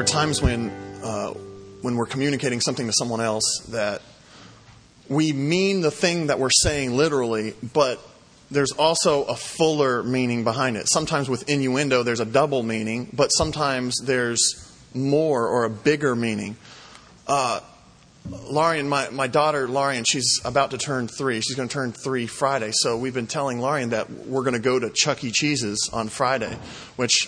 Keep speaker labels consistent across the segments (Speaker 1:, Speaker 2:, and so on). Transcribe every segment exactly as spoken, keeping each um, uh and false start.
Speaker 1: are times when uh, when we're communicating something to someone else that we mean the thing that we're saying literally, but there's also a fuller meaning behind it. Sometimes with innuendo, there's a double meaning, but sometimes there's more or a bigger meaning. Uh, Larian, my, my daughter, Larian, she's about to turn three. She's going to turn three Friday. So we've been telling Larian that we're going to go to Chuck E. Cheese's on Friday, which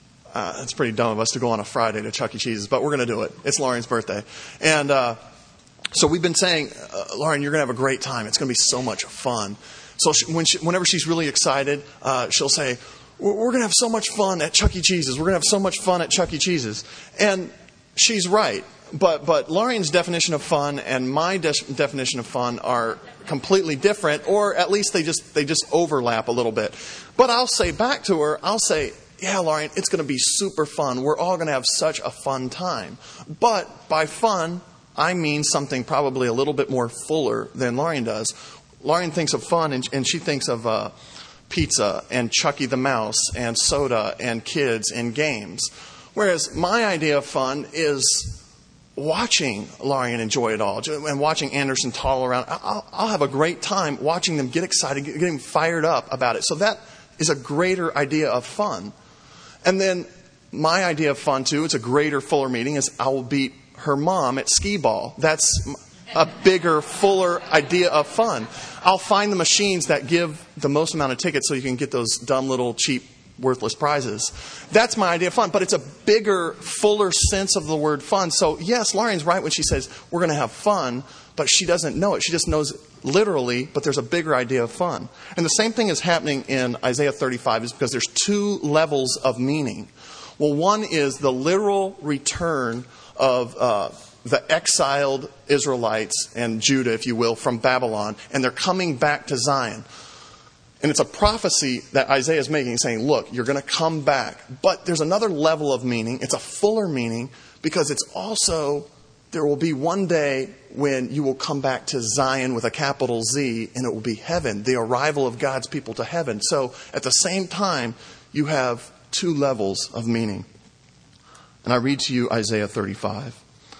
Speaker 1: uh, it's pretty dumb of us to go on a Friday to Chuck E. Cheese's, but we're going to do it. It's Larian's birthday. And uh, so we've been saying, uh, Larian, you're going to have a great time. It's going to be so much fun. So she, when she, whenever she's really excited, uh, she'll say, we're, we're going to have so much fun at Chuck E. Cheese's. We're going to have so much fun at Chuck E. Cheese's. And she's right. But but Larian's definition of fun and my de- definition of fun are completely different, or at least they just they just overlap a little bit. But I'll say back to her, I'll say, yeah, Larian, it's going to be super fun. We're all going to have such a fun time. But by fun, I mean something probably a little bit more fuller than Larian does. Larian thinks of fun, and, and she thinks of uh, pizza and Chucky the Mouse and soda and kids and games. Whereas my idea of fun is watching Larian enjoy it all and watching Anderson toddle around. I'll, I'll have a great time watching them get excited, getting fired up about it. So that is a greater idea of fun. And then my idea of fun, too, it's a greater, fuller meaning, is I will beat her mom at skee ball. That's a bigger, fuller idea of fun. I'll find the machines that give the most amount of tickets so you can get those dumb little cheap worthless prizes. That's my idea of fun, but it's a bigger, fuller sense of the word fun. So yes, Larian's right when she says we're going to have fun, but she doesn't know it. She just knows literally, but there's a bigger idea of fun. And the same thing is happening in Isaiah thirty-five is because there's two levels of meaning. Well, one is the literal return of uh, the exiled Israelites and Judah, if you will, from Babylon, and they're coming back to Zion. And it's a prophecy that Isaiah is making, saying, look, you're going to come back. But there's another level of meaning. It's a fuller meaning because it's also, there will be one day when you will come back to Zion with a capital Z, and it will be heaven, the arrival of God's people to heaven. So at the same time, you have two levels of meaning. And I read to you Isaiah thirty-five.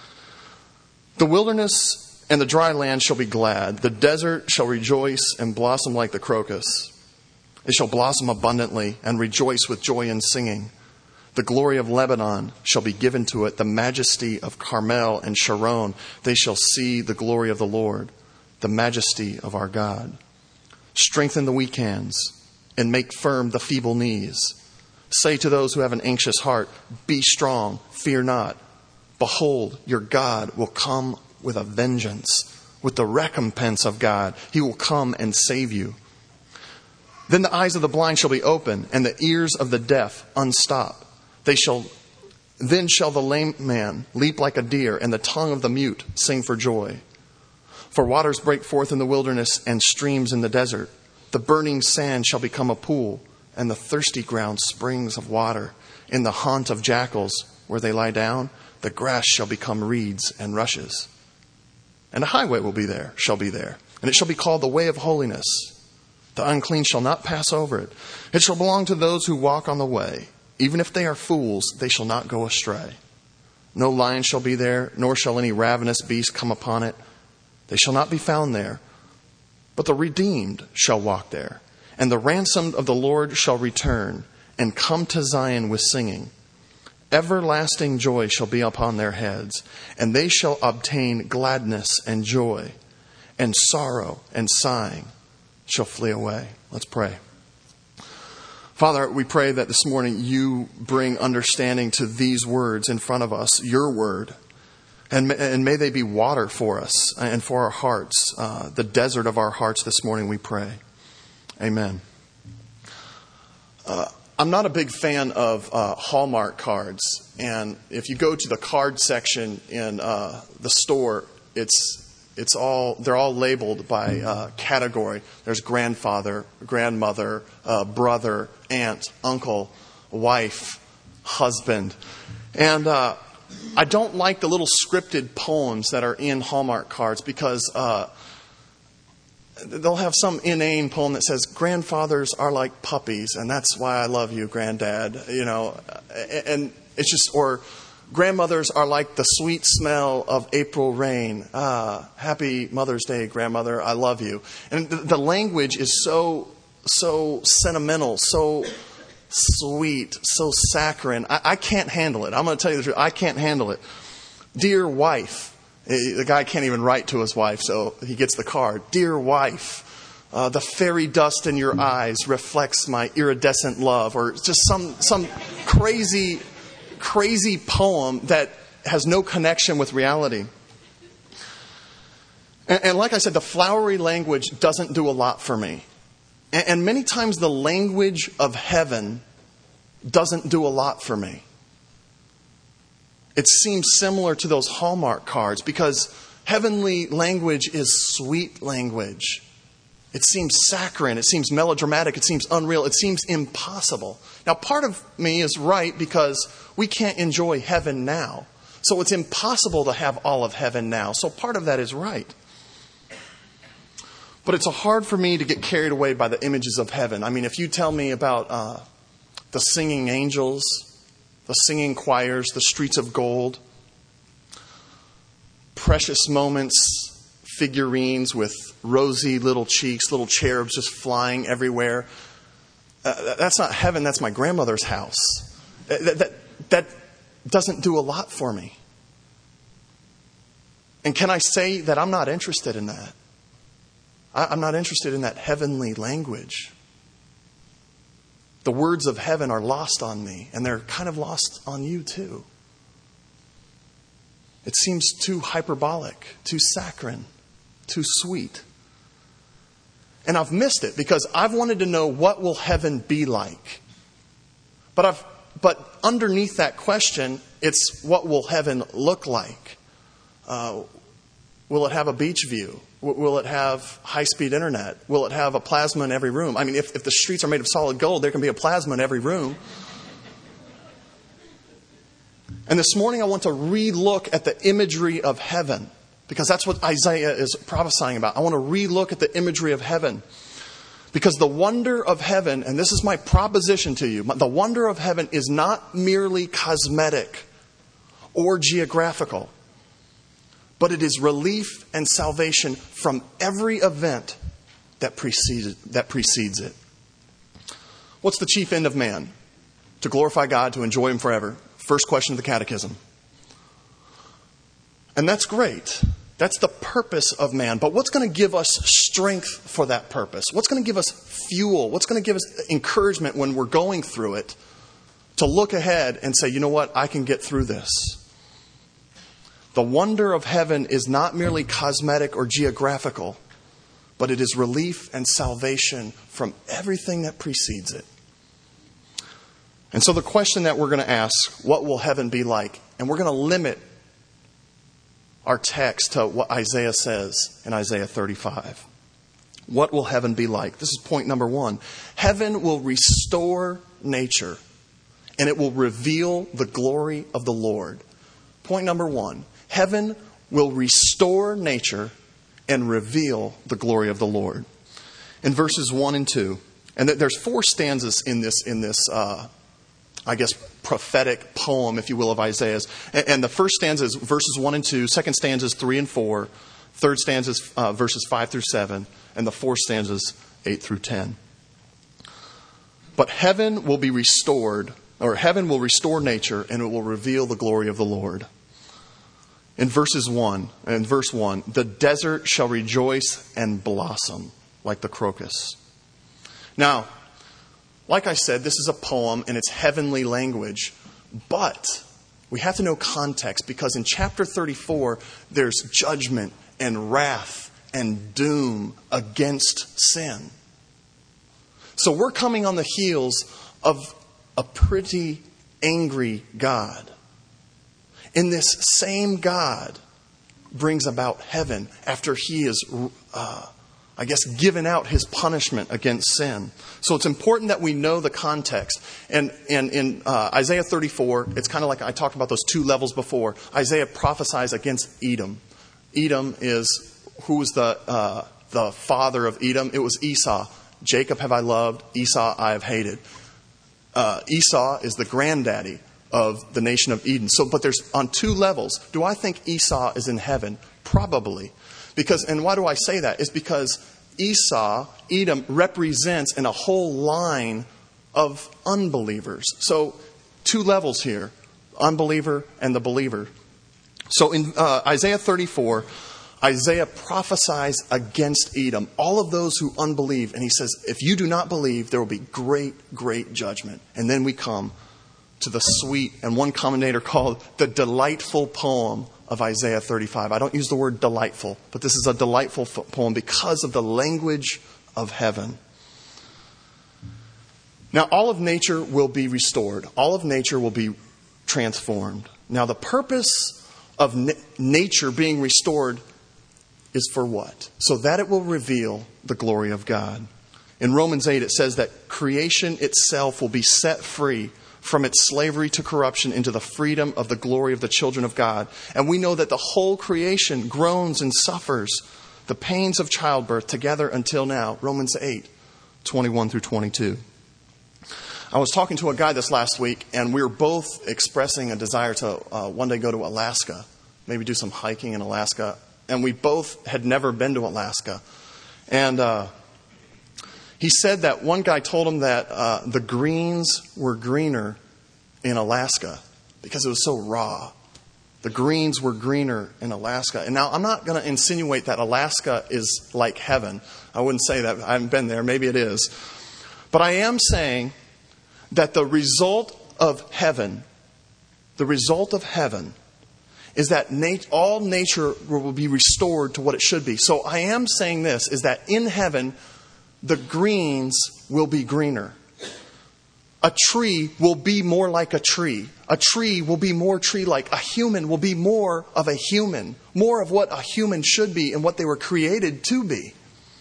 Speaker 1: The wilderness and the dry land shall be glad. The desert shall rejoice and blossom like the crocus. It shall blossom abundantly and rejoice with joy and singing. The glory of Lebanon shall be given to it, the majesty of Carmel and Sharon. They shall see the glory of the Lord, the majesty of our God. Strengthen the weak hands and make firm the feeble knees. Say to those who have an anxious heart, be strong, fear not. Behold, your God will come with a vengeance, with the recompense of God. He will come and save you. Then the eyes of the blind shall be open, and the ears of the deaf unstopped. They shall, then shall the lame man leap like a deer, and the tongue of the mute sing for joy. For waters break forth in the wilderness, and streams in the desert. The burning sand shall become a pool, and the thirsty ground springs of water. In the haunt of jackals, where they lie down, the grass shall become reeds and rushes. And a highway will be there, shall be there, and it shall be called the way of holiness. The unclean shall not pass over it. It shall belong to those who walk on the way. Even if they are fools, they shall not go astray. No lion shall be there, nor shall any ravenous beast come upon it. They shall not be found there. But the redeemed shall walk there, and the ransomed of the Lord shall return, and come to Zion with singing. Everlasting joy shall be upon their heads, and they shall obtain gladness and joy, and sorrow and sighing shall flee away. Let's pray. Father, we pray that this morning you bring understanding to these words in front of us, your word, and, and may they be water for us and for our hearts, uh, the desert of our hearts this morning, we pray. Amen. Uh, I'm not a big fan of uh, Hallmark cards, and if you go to the card section in uh, the store, it's it's all they're all labeled by uh, category. There's grandfather, grandmother, uh, brother, aunt, uncle, wife, husband, and uh, I don't like the little scripted poems that are in Hallmark cards because uh, they'll have some inane poem that says, grandfathers are like puppies, and that's why I love you, granddad. You know, and it's just, or Grandmothers are like the sweet smell of April rain. Ah, happy Mother's Day, grandmother. I love you. And the, the language is so, so sentimental, so sweet, so saccharine. I, I can't handle it. I'm going to tell you the truth. I can't handle it. Dear wife. The guy can't even write to his wife, so he gets the card. Dear wife. Uh, the fairy dust in your eyes reflects my iridescent love, or just some some crazy, crazy poem that has no connection with reality. And, and like I said, the flowery language doesn't do a lot for me. And, and many times the language of heaven doesn't do a lot for me. It seems similar to those Hallmark cards because heavenly language is sweet language. It seems saccharine. It seems melodramatic. It seems unreal. It seems impossible. Now, part of me is right because we can't enjoy heaven now. So it's impossible to have all of heaven now. So part of that is right. But it's hard for me to get carried away by the images of heaven. I mean, if you tell me about uh, the singing angels, the singing choirs, the streets of gold, precious moments, figurines with rosy little cheeks, little cherubs just flying everywhere. Uh, that's not heaven. That's my grandmother's house. That, that, that doesn't do a lot for me. And can I say that I'm not interested in that? I, I'm not interested in that heavenly language. The words of heaven are lost on me, and they're kind of lost on you too. It seems too hyperbolic, too saccharine, too sweet. And I've missed it because I've wanted to know what will heaven be like. But I've but underneath that question, it's what will heaven look like? Uh, will it have a beach view? Will it have high-speed internet? Will it have a plasma in every room? I mean, if, if the streets are made of solid gold, there can be a plasma in every room. And this morning I want to re-look at the imagery of heaven, because that's what Isaiah is prophesying about. I want to re-look at the imagery of heaven. Because the wonder of heaven, and this is my proposition to you, the wonder of heaven is not merely cosmetic or geographical, but it is relief and salvation from every event that precedes, that precedes it. What's the chief end of man? To glorify God, to enjoy Him forever. First question of the catechism. And that's great. That's the purpose of man. But what's going to give us strength for that purpose? What's going to give us fuel? What's going to give us encouragement when we're going through it to look ahead and say, you know what, I can get through this? The wonder of heaven is not merely cosmetic or geographical, but it is relief and salvation from everything that precedes it. And so the question that we're going to ask, what will heaven be like? And we're going to limit our text to what Isaiah says in Isaiah thirty-five. What will heaven be like? This is point number one. Heaven will restore nature, and it will reveal the glory of the Lord. Point number one. Heaven will restore nature and reveal the glory of the Lord. In verses one and two, and there's four stanzas in this, in this, uh, I guess, prophetic poem, if you will, of Isaiah's. And the first stanza is verses one and two. Second stanza is three and four. Third stanza is uh, verses five through seven. And the fourth stanza is eight through ten. But heaven will be restored, or heaven will restore nature, and it will reveal the glory of the Lord. In verses one, in verse one, the desert shall rejoice and blossom like the crocus. Now, like I said, this is a poem and it's heavenly language, but we have to know context, because in chapter thirty-four, there's judgment and wrath and doom against sin. So we're coming on the heels of a pretty angry God. And this same God brings about heaven after He is, uh, I guess, given out His punishment against sin. So it's important that we know the context. And, and in uh, Isaiah thirty-four, it's kind of like I talked about those two levels before. Isaiah prophesies against Edom. Edom is, who was the, uh, the father of Edom? It was Esau. Jacob have I loved, Esau I have hated. Uh, Esau is the granddaddy. of the nation of Eden. So, but there's on two levels. Do I think Esau is in heaven? Probably. Because, and why do I say that? It's because Esau, Edom, represents in a whole line of unbelievers. So, two levels here. Unbeliever and the believer. So in uh, Isaiah thirty-four, Isaiah prophesies against Edom, all of those who unbelieve. And he says, if you do not believe, there will be great, great judgment. And then we come to the sweet, and one commentator called the delightful poem of Isaiah thirty-five. I don't use the word delightful, but this is a delightful poem because of the language of heaven. Now, all of nature will be restored. All of nature will be transformed. Now, the purpose of na- nature being restored is for what? So that it will reveal the glory of God. In Romans eight, it says that creation itself will be set free from its slavery to corruption into the freedom of the glory of the children of God. And we know that the whole creation groans and suffers the pains of childbirth together until now. Romans eight, twenty-one through twenty-two. I was talking to a guy this last week, and we were both expressing a desire to uh, one day go to Alaska, maybe do some hiking in Alaska. And we both had never been to Alaska. And uh, he said that one guy told him that uh, the greens were greener in Alaska because it was so raw. The greens were greener in Alaska. And now I'm not going to insinuate that Alaska is like heaven. I wouldn't say that. I haven't been there. Maybe it is. But I am saying that the result of heaven, the result of heaven is that nat- all nature will be restored to what it should be. So I am saying this, is that in heaven, the greens will be greener. A tree will be more like a tree. A tree will be more tree-like. A human will be more of a human. More of what a human should be and what they were created to be.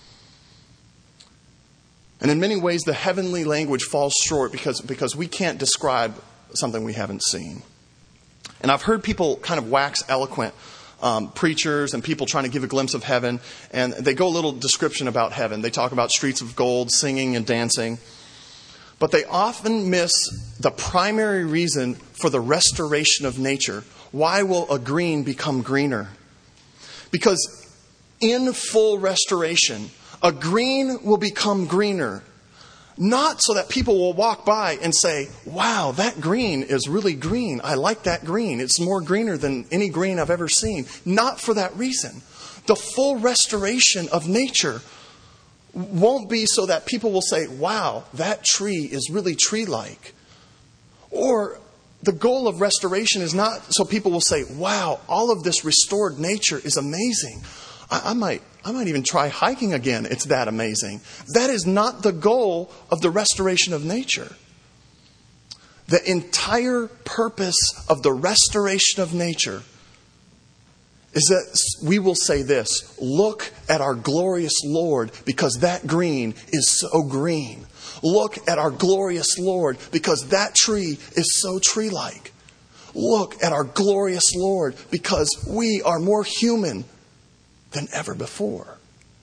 Speaker 1: And in many ways, the heavenly language falls short because, because we can't describe something we haven't seen. And I've heard people kind of wax eloquent, um, preachers and people trying to give a glimpse of heaven. And they go a little description about heaven. They talk about streets of gold, singing and dancing. But they often miss the primary reason for the restoration of nature. Why will a green become greener? Because in full restoration, a green will become greener. Not so that people will walk by and say, wow, that green is really green. I like that green. It's more greener than any green I've ever seen. Not for that reason. The full restoration of nature won't be so that people will say, wow, that tree is really tree-like. Or the goal of restoration is not so people will say, wow, all of this restored nature is amazing. I, I might I might even try hiking again. It's that amazing. That is not the goal of the restoration of nature. The entire purpose of the restoration of nature is that we will say this, look at our glorious Lord because that green is so green. Look at our glorious Lord because that tree is so tree-like. Look at our glorious Lord because we are more human than ever before.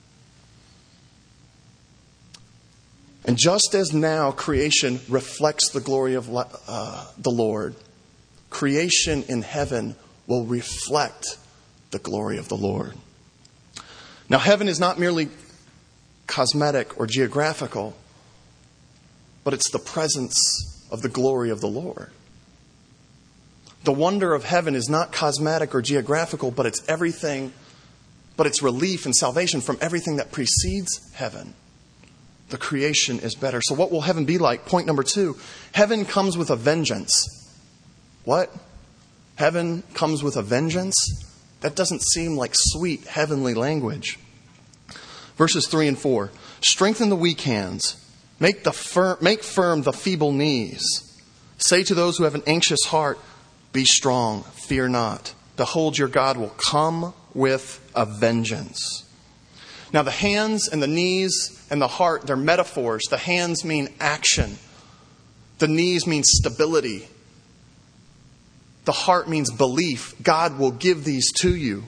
Speaker 1: And just as now creation reflects the glory of uh, the Lord, creation in heaven will reflect the glory of the Lord. Now, heaven is not merely cosmetic or geographical, but it's the presence of the glory of the Lord. The wonder of heaven is not cosmetic or geographical, but it's everything But it's relief and salvation from everything that precedes heaven. The creation is better. So what will heaven be like? Point number two. Heaven comes with a vengeance. What? Heaven comes with a vengeance? That doesn't seem like sweet heavenly language. Verses three and four. Strengthen the weak hands. Make, the fir- make firm the feeble knees. Say to those who have an anxious heart, be strong, fear not. Behold, your God will come with a vengeance. Now, the hands and the knees and the heart, they're metaphors. The hands mean action. The knees mean stability. The heart means belief. God will give these to you.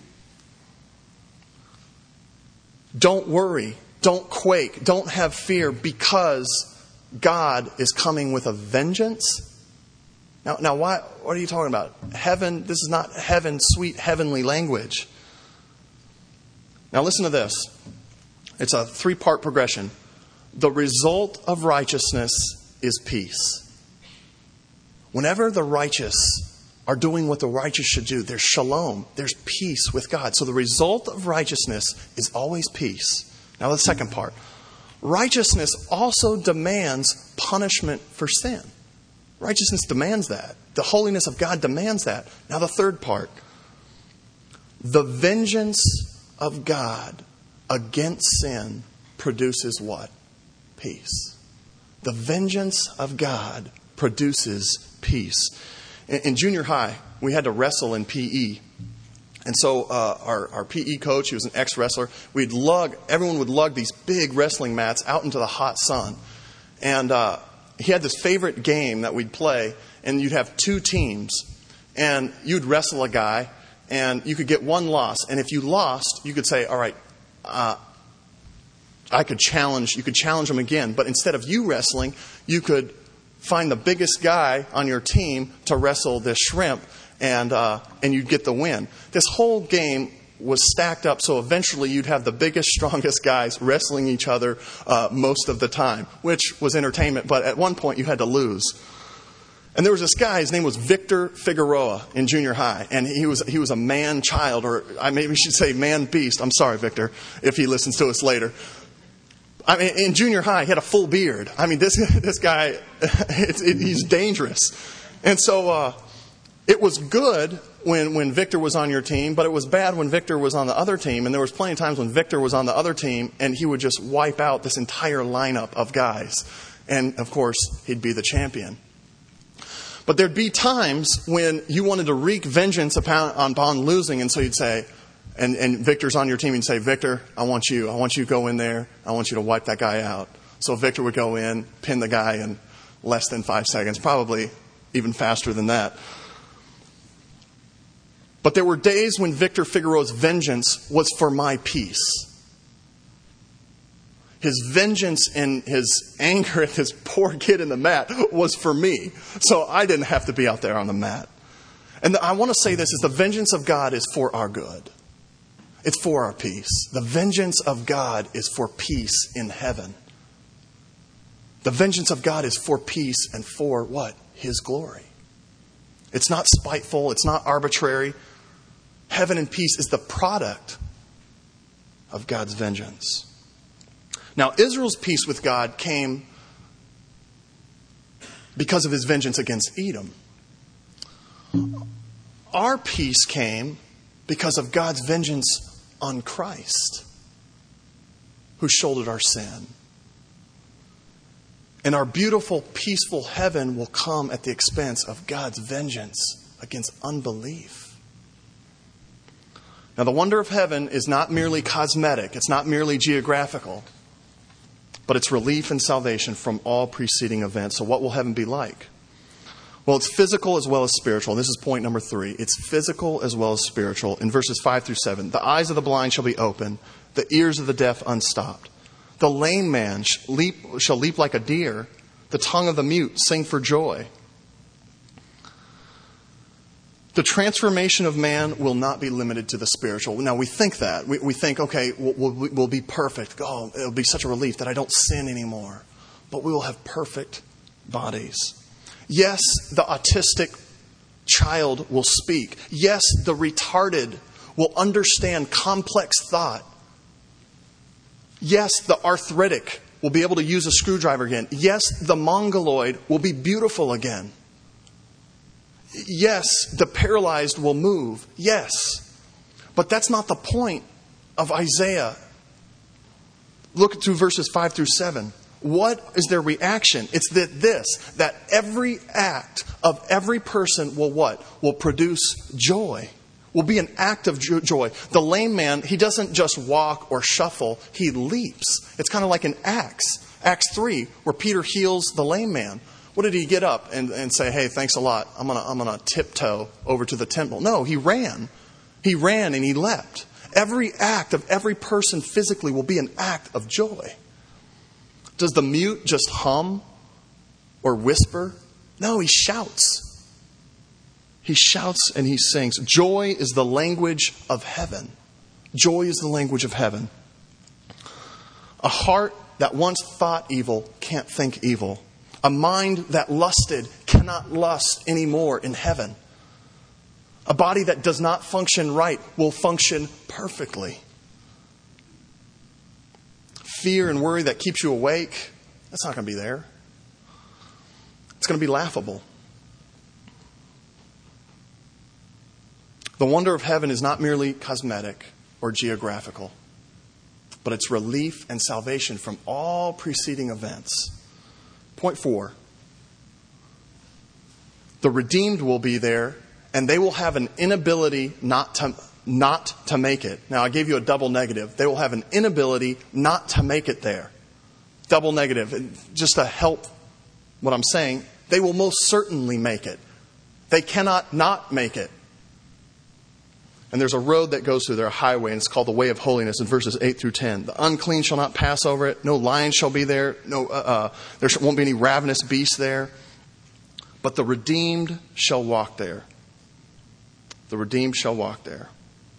Speaker 1: Don't worry. Don't quake. Don't have fear because God is coming with a vengeance. Now, now why, what are you talking about? Heaven, this is not heaven, sweet heavenly language. Now listen to this. It's a three-part progression. The result of righteousness is peace. Whenever the righteous are doing what the righteous should do, there's shalom, there's peace with God. So the result of righteousness is always peace. Now the second part. Righteousness also demands punishment for sin. Righteousness demands that. The holiness of God demands that. Now the third part. The vengeance of God against sin produces what? Peace. The vengeance of God produces peace. In, in junior high, we had to wrestle in P E. And so uh, our, our P E coach, he was an ex-wrestler, we'd lug, everyone would lug these big wrestling mats out into the hot sun. And uh, he had this favorite game that we'd play, and you'd have two teams. And you'd wrestle a guy, and you could get one loss. And if you lost, you could say, all right, uh, I could challenge, you could challenge him again. But instead of you wrestling, you could find the biggest guy on your team to wrestle this shrimp, and uh, and you'd get the win. This whole game was stacked up, so eventually you'd have the biggest, strongest guys wrestling each other uh, most of the time, which was entertainment. But at one point, you had to lose. And there was this guy, his name was Victor Figueroa in junior high. And he was he was a man child, or I maybe should say man beast. I'm sorry, Victor, if he listens to us later. I mean, in junior high, he had a full beard. I mean, this this guy, it's, it, he's dangerous. And so uh, it was good when, when Victor was on your team, but it was bad when Victor was on the other team. And there was plenty of times when Victor was on the other team, and he would just wipe out this entire lineup of guys. And, of course, he'd be the champion. But there'd be times when you wanted to wreak vengeance upon, upon losing, and so you'd say, and, and Victor's on your team, and you'd say, Victor, I want you, I want you to go in there, I want you to wipe that guy out. So Victor would go in, pin the guy in less than five seconds, probably even faster than that. But there were days when Victor Figueroa's vengeance was for my peace. His vengeance and his anger at this poor kid in the mat was for me. So I didn't have to be out there on the mat. And I want to say this is the vengeance of God is for our good. It's for our peace. The vengeance of God is for peace in heaven. The vengeance of God is for peace and for what? His glory. It's not spiteful. It's not arbitrary. Heaven and peace is the product of God's vengeance. Now, Israel's peace with God came because of his vengeance against Edom. Our peace came because of God's vengeance on Christ, who shouldered our sin. And our beautiful, peaceful heaven will come at the expense of God's vengeance against unbelief. Now, the wonder of heaven is not merely cosmetic. It's not merely geographical. But it's relief and salvation from all preceding events. So what will heaven be like? Well, it's physical as well as spiritual. This is point number three. It's physical as well as spiritual. In verses five through seven, the eyes of the blind shall be open, the ears of the deaf unstopped. The lame man shall leap, shall leap like a deer, the tongue of the mute sing for joy. The transformation of man will not be limited to the spiritual. Now, we think that. We, we think, okay, we'll, we'll, we'll be perfect. Oh, it'll be such a relief that I don't sin anymore. But we will have perfect bodies. Yes, the autistic child will speak. Yes, the retarded will understand complex thought. Yes, the arthritic will be able to use a screwdriver again. Yes, the mongoloid will be beautiful again. Yes, the paralyzed will move. Yes. But that's not the point of Isaiah. Look through verses five through seven. What is their reaction? It's that this, that every act of every person will what? Will produce joy. Will be an act of joy. The lame man, he doesn't just walk or shuffle. He leaps. It's kind of like an Acts. Acts three, where Peter heals the lame man. What did he get up and, and say, hey, thanks a lot. I'm going to I'm gonna tiptoe over to the temple. No, he ran. He ran and he leapt. Every act of every person physically will be an act of joy. Does the mute just hum or whisper? No, he shouts. He shouts and he sings. Joy is the language of heaven. Joy is the language of heaven. A heart that once thought evil can't think evil. A mind that lusted cannot lust anymore in heaven. A body that does not function right will function perfectly. Fear and worry that keeps you awake, that's not going to be there. It's going to be laughable. The wonder of heaven is not merely cosmetic or geographical, but it's relief and salvation from all preceding events. Point four. The redeemed will be there, and they will have an inability not to, not to make it. Now, I gave you a double negative. They will have an inability not to make it there. Double negative. And just to help what I'm saying, they will most certainly make it. They cannot not make it. And there's a road that goes through there, a highway, and it's called the way of holiness in verses eight through ten. The unclean shall not pass over it. No lion shall be there. No, uh, uh, there won't be any ravenous beasts there. But the redeemed shall walk there. The redeemed shall walk there.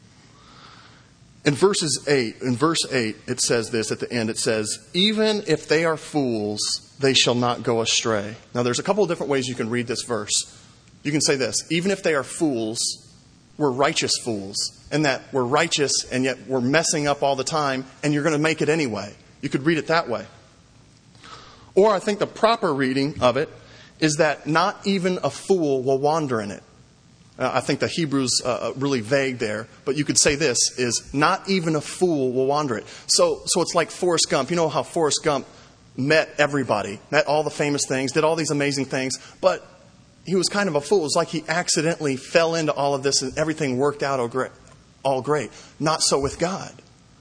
Speaker 1: In verses eight, in verse eight, it says this at the end. It says, even if they are fools, they shall not go astray. Now, there's a couple of different ways you can read this verse. You can say this, even if they are fools, we're righteous fools, and that we're righteous and yet we're messing up all the time, and you're going to make it anyway. You could read it that way. Or I think the proper reading of it is that not even a fool will wander in it. Uh, I think the Hebrew's uh, really vague there, but you could say this is not even a fool will wander it. So, so it's like Forrest Gump. You know how Forrest Gump met everybody, met all the famous things, did all these amazing things, but he was kind of a fool. It was like he accidentally fell into all of this and everything worked out all great. Not so with God.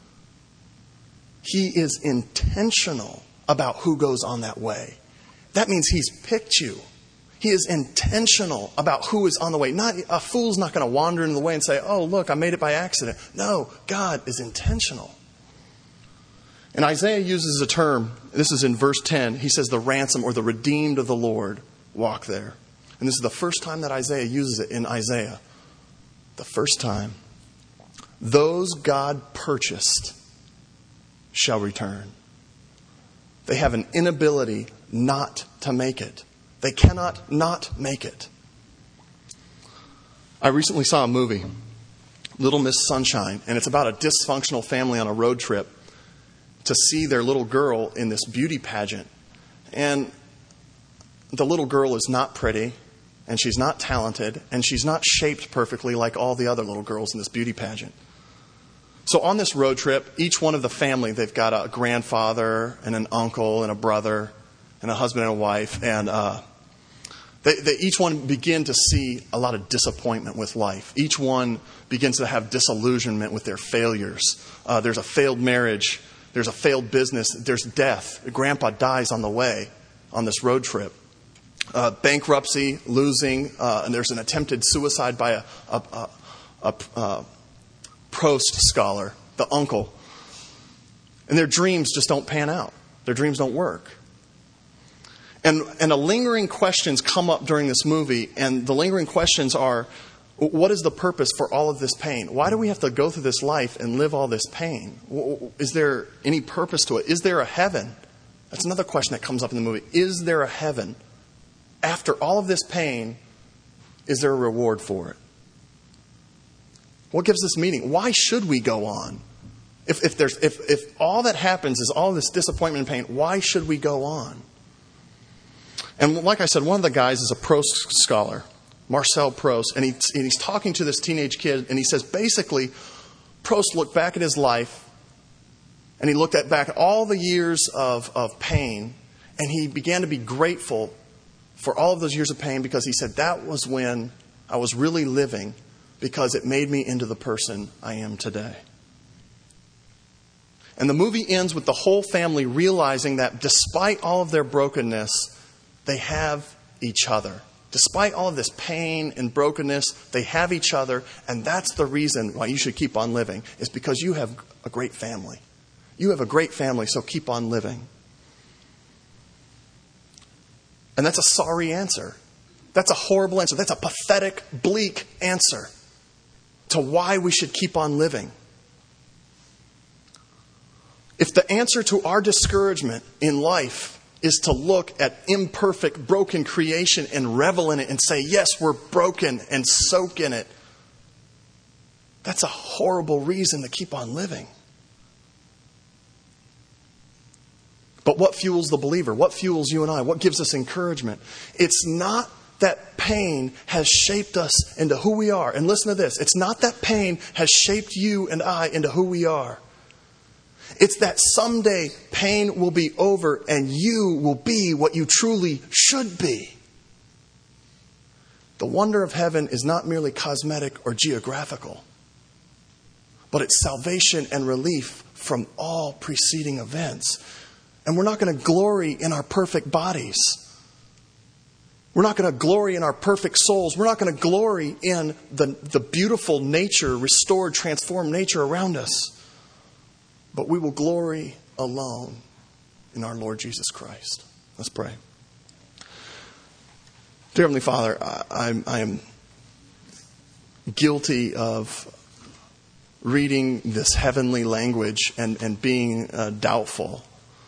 Speaker 1: He is intentional about who goes on that way. That means he's picked you. He is intentional about who is on the way. Not a fool's not going to wander into the way and say, oh, look, I made it by accident. No, God is intentional. And Isaiah uses a term, this is in verse ten. He says the ransom or the redeemed of the Lord walk there. And this is the first time that Isaiah uses it in Isaiah. The first time. Those God purchased shall return. They have an inability not to make it. They cannot not make it. I recently saw a movie, Little Miss Sunshine, and it's about a dysfunctional family on a road trip to see their little girl in this beauty pageant. And the little girl is not pretty, and she's not talented, and she's not shaped perfectly like all the other little girls in this beauty pageant. So on this road trip, each one of the family, they've got a grandfather and an uncle and a brother and a husband and a wife, and uh, they, they each one begin to see a lot of disappointment with life. Each one begins to have disillusionment with their failures. Uh, there's a failed marriage. There's a failed business. There's death. Grandpa dies on the way on this road trip. Uh, bankruptcy, losing, uh, and there's an attempted suicide by a, a, a, a, a Proust scholar, the uncle. And their dreams just don't pan out. Their dreams don't work. And, and a lingering questions come up during this movie, and the lingering questions are, what is the purpose for all of this pain? Why do we have to go through this life and live all this pain? Is there any purpose to it? Is there a heaven? That's another question that comes up in the movie. Is there a heaven? After all of this pain, is there a reward for it? What gives this meaning? Why should we go on? If, if, there's, if, if all that happens is all this disappointment and pain, why should we go on? And like I said, one of the guys is a Proust scholar, Marcel Proust, and, he, and he's talking to this teenage kid, and he says basically, Proust looked back at his life, and he looked at back at all the years of, of pain, and he began to be grateful for all of those years of pain because he said, that was when I was really living because it made me into the person I am today. And the movie ends with the whole family realizing that despite all of their brokenness, they have each other. Despite all of this pain and brokenness, they have each other. And that's the reason why you should keep on living, is because you have a great family. You have a great family, so keep on living. And that's a sorry answer. That's a horrible answer. That's a pathetic, bleak answer to why we should keep on living. If the answer to our discouragement in life is to look at imperfect, broken creation and revel in it and say, yes, we're broken, and soak in it, that's a horrible reason to keep on living. But what fuels the believer? What fuels you and I? What gives us encouragement? It's not that pain has shaped us into who we are. And listen to this. It's not that pain has shaped you and I into who we are. It's that someday pain will be over and you will be what you truly should be. The wonder of heaven is not merely cosmetic or geographical, but it's salvation and relief from all preceding events. And we're not going to glory in our perfect bodies. We're not going to glory in our perfect souls. We're not going to glory in the, the beautiful nature, restored, transformed nature around us. But we will glory alone in our Lord Jesus Christ. Let's pray. Dear Heavenly Father, I, I'm, I am guilty of reading this heavenly language and, and being uh, doubtful.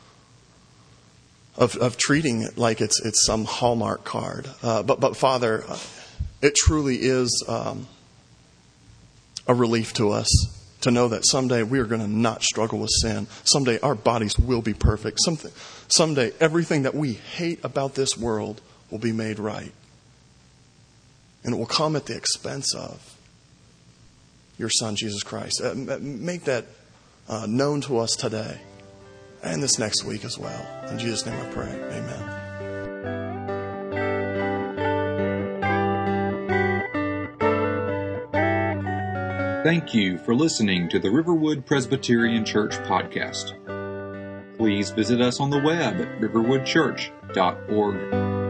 Speaker 1: Of, of treating it like it's it's some Hallmark card. Uh, but, but Father, it truly is um, a relief to us to know that someday we are going to not struggle with sin. Someday our bodies will be perfect. Something, someday everything that we hate about this world will be made right. And it will come at the expense of your Son, Jesus Christ. Uh, make that uh, known to us today. And this next week as well. In Jesus' name I pray. Amen.
Speaker 2: Thank you for listening to the Riverwood Presbyterian Church podcast. Please visit us on the web at riverwood church dot org.